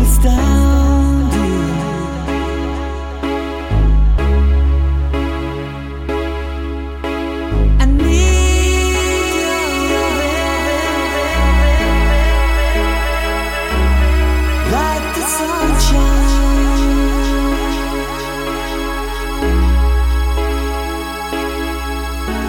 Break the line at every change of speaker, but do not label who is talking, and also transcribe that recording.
astound you. I need your like the sun.